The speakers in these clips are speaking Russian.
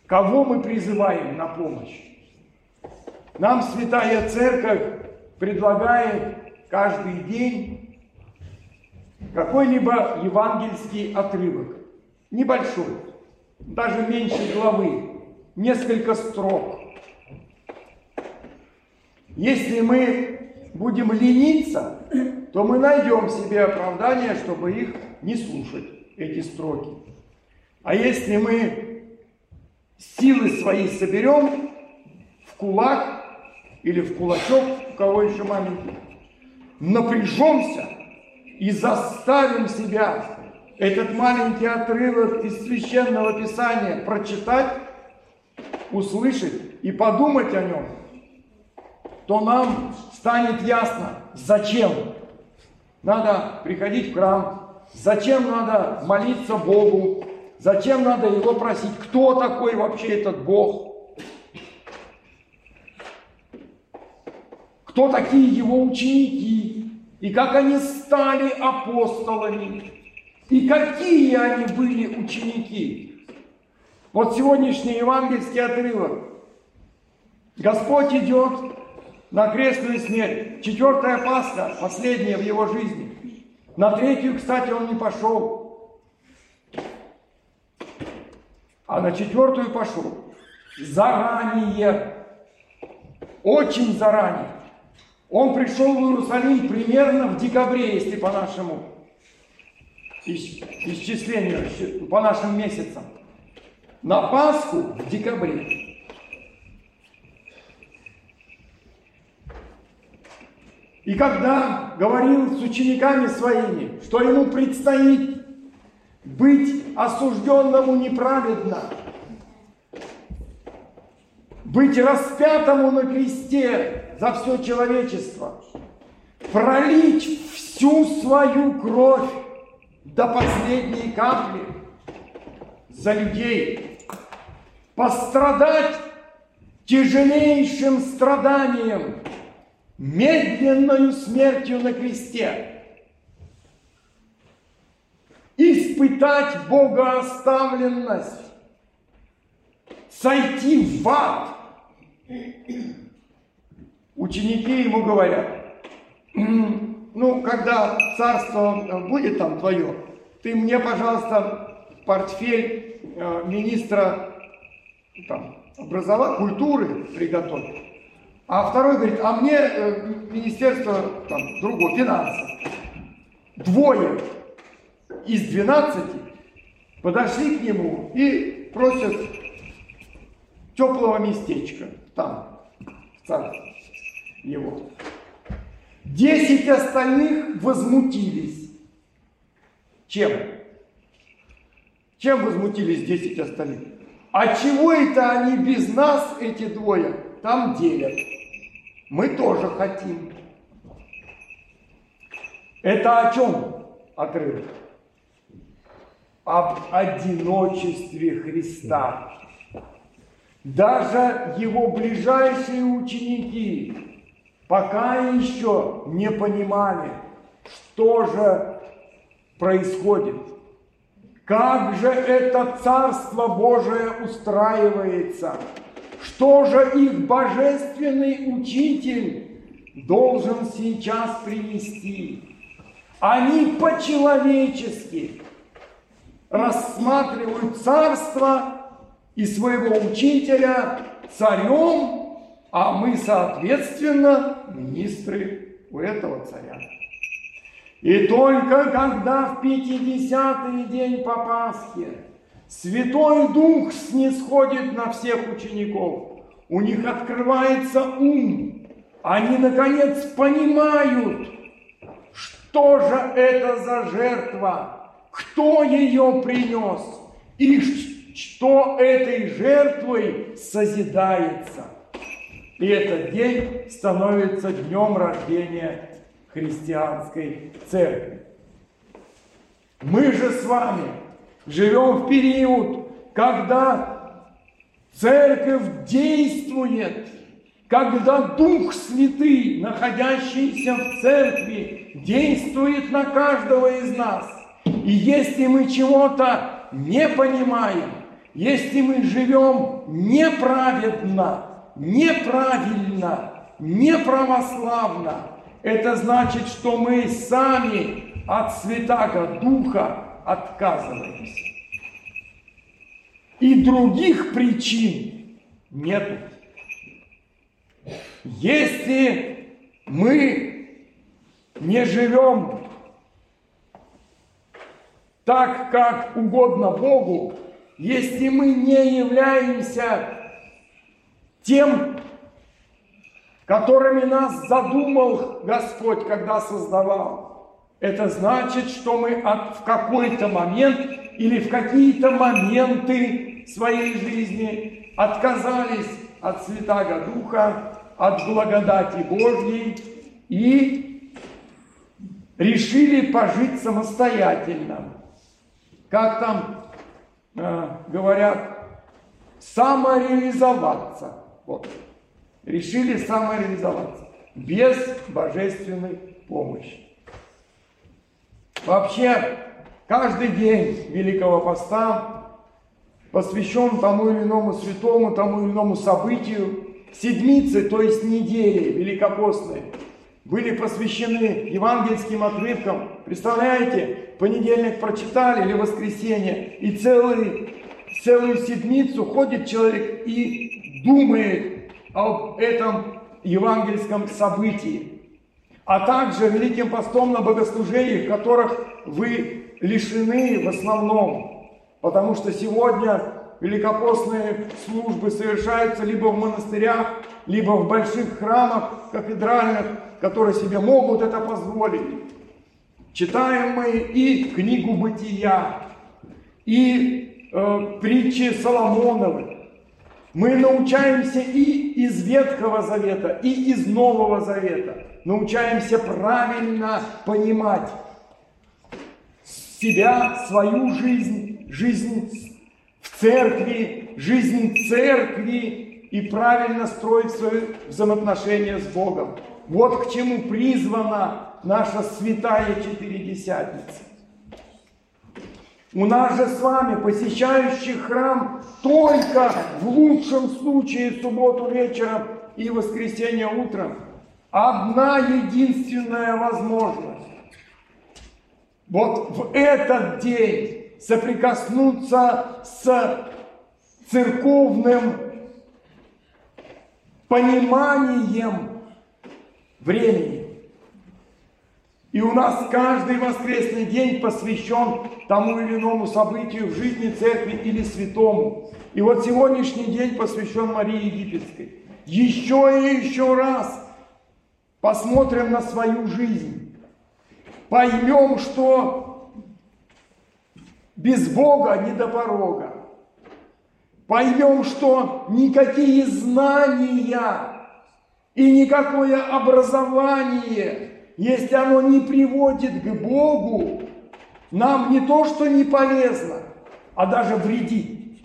Кого мы призываем на помощь? Нам Святая Церковь предлагает каждый день какой-либо евангельский отрывок. Небольшой, даже меньше главы, несколько строк. Если мы будем лениться, то мы найдем себе оправдание, чтобы их не слушать, эти строки. А если мы силы свои соберем в кулак или в кулачок, у кого еще маленький, напряжемся и заставим себя этот маленький отрывок из Священного Писания прочитать, услышать и подумать о нем, то нам станет ясно, зачем надо приходить в храм, зачем надо молиться Богу, зачем надо Его просить, кто такой вообще этот Бог, кто такие Его ученики, и как они стали апостолами, и какие они были ученики. Вот сегодняшний евангельский отрывок. Господь идет на крестную смерть. 4-я Пасха, последняя в его жизни. На 3-ю, кстати, он не пошел. А на 4-ю пошел. Заранее. Очень заранее. Он пришел в Иерусалим примерно в декабре, если по нашему исчислению, по нашим месяцам. На Пасху в декабре. И когда говорил с учениками своими, что ему предстоит быть осужденному неправедно, быть распятому на кресте за все человечество, пролить всю свою кровь до последней капли за людей, пострадать тяжелейшим страданием, медленною смертью на кресте, испытать богооставленность, сойти в ад. Ученики ему говорят: ну, когда царство будет там твое, ты мне, пожалуйста, портфель министра образования, культуры приготовь. А второй говорит: а мне министерство другого, финансов. 2 из 12 подошли к нему и просят теплого местечка там, в царстве его. 10 остальных возмутились. Чем? Чем возмутились 10 остальных? А чего это они без нас, эти 2, там делят? Мы тоже хотим. Это о чем отрывок? Об одиночестве Христа. Даже его ближайшие ученики пока еще не понимали, что же происходит. Как же это Царство Божие устраивается? Что же их божественный учитель должен сейчас принести? Они по-человечески рассматривают царство и своего учителя царем, а мы, соответственно, министры у этого царя. И только когда в 50-й день по Пасхе Святой Дух снисходит на всех учеников, у них открывается ум, они наконец понимают, что же это за жертва, кто ее принес и что этой жертвой созидается. И этот день становится днем рождения христианской церкви. Мы же с вами живем в период, когда церковь действует, когда Дух Святый, находящийся в церкви, действует на каждого из нас. И если мы чего-то не понимаем, если мы живем неправедно, неправильно, неправославно, это значит, что мы сами от Святаго Духа отказываемся. И других причин нет. Если мы не живем так, как угодно Богу, если мы не являемся тем, которыми нас задумал Господь, когда создавал, это значит, что мы в какой-то момент или в какие-то моменты своей жизни отказались от Святаго Духа, от благодати Божьей и решили пожить самостоятельно. Как там говорят, самореализоваться. Вот. Решили самореализоваться без божественной помощи. Вообще, каждый день Великого Поста посвящен тому или иному святому, тому или иному событию. Седмицы, то есть недели великопостные, были посвящены евангельским отрывкам. Представляете, понедельник прочитали или воскресенье, и целую седмицу ходит человек и думает об этом евангельском событии. А также Великим Постом на богослужениях, которых вы лишены в основном, потому что сегодня великопостные службы совершаются либо в монастырях, либо в больших храмах кафедральных, которые себе могут это позволить. Читаем мы и книгу Бытия, и притчи Соломоновы. Мы научаемся и из Ветхого Завета, и из Нового Завета. Научаемся правильно понимать себя, свою жизнь, жизнь в церкви, жизнь церкви и правильно строить свои взаимоотношения с Богом. Вот к чему призвана наша святая Четыредесятница. У нас же с вами, посещающих храм только в лучшем случае в субботу вечером и воскресенье утром, одна единственная возможность. Вот в этот день соприкоснуться с церковным пониманием времени. И у нас каждый воскресный день посвящен тому или иному событию в жизни церкви или святому. И вот сегодняшний день посвящен Марии Египетской. Еще и еще раз посмотрим на свою жизнь. Поймем, что без Бога не до порога. Поймем, что никакие знания и никакое образование, если оно не приводит к Богу, нам не то, что не полезно, а даже вредит.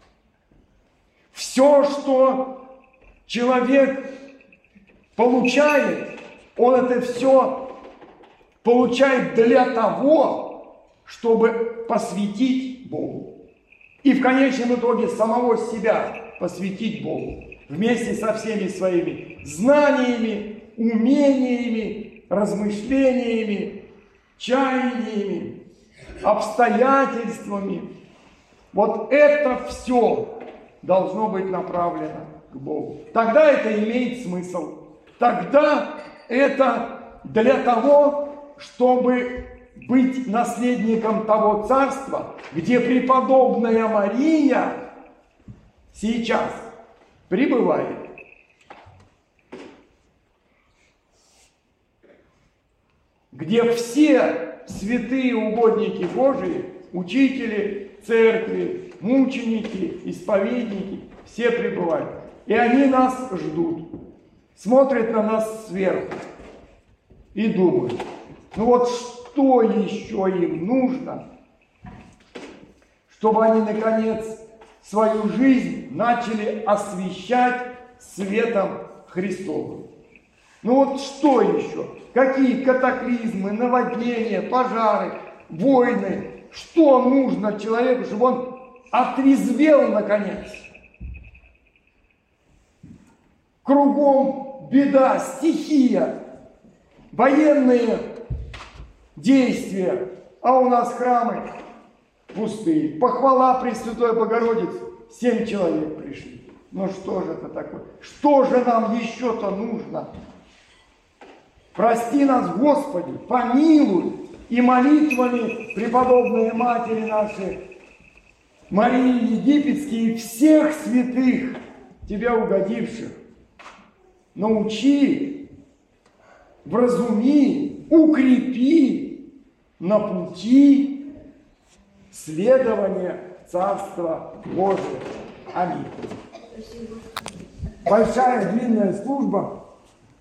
Все, что человек получает, он это все получает для того, чтобы посвятить Богу. И в конечном итоге самого себя посвятить Богу. Вместе со всеми своими знаниями, умениями, размышлениями, чаяниями, обстоятельствами. Вот это все должно быть направлено к Богу. Тогда это имеет смысл. Тогда это для того, чтобы быть наследником того царства, где преподобная Мария сейчас пребывает. Где все святые угодники Божии, учители церкви, мученики, исповедники, все пребывают. И они нас ждут, смотрят на нас сверху и думают, ну вот что еще им нужно, чтобы они наконец свою жизнь начали освещать светом Христовым. Ну вот что еще? Какие катаклизмы, наводнения, пожары, войны? Что нужно человеку, чтобы он отрезвел наконец. Кругом беда, стихия, военные действия, а у нас храмы пустые. Похвала Пресвятой Богородицы, 7 человек пришли. Ну что же это такое? Что же нам еще-то нужно? Прости нас, Господи, помилуй, и молитвами преподобные матери наши, Марии Египетские, всех святых, Тебя угодивших, научи, вразуми, укрепи на пути следования Царства Божия. Аминь. Большая длинная служба.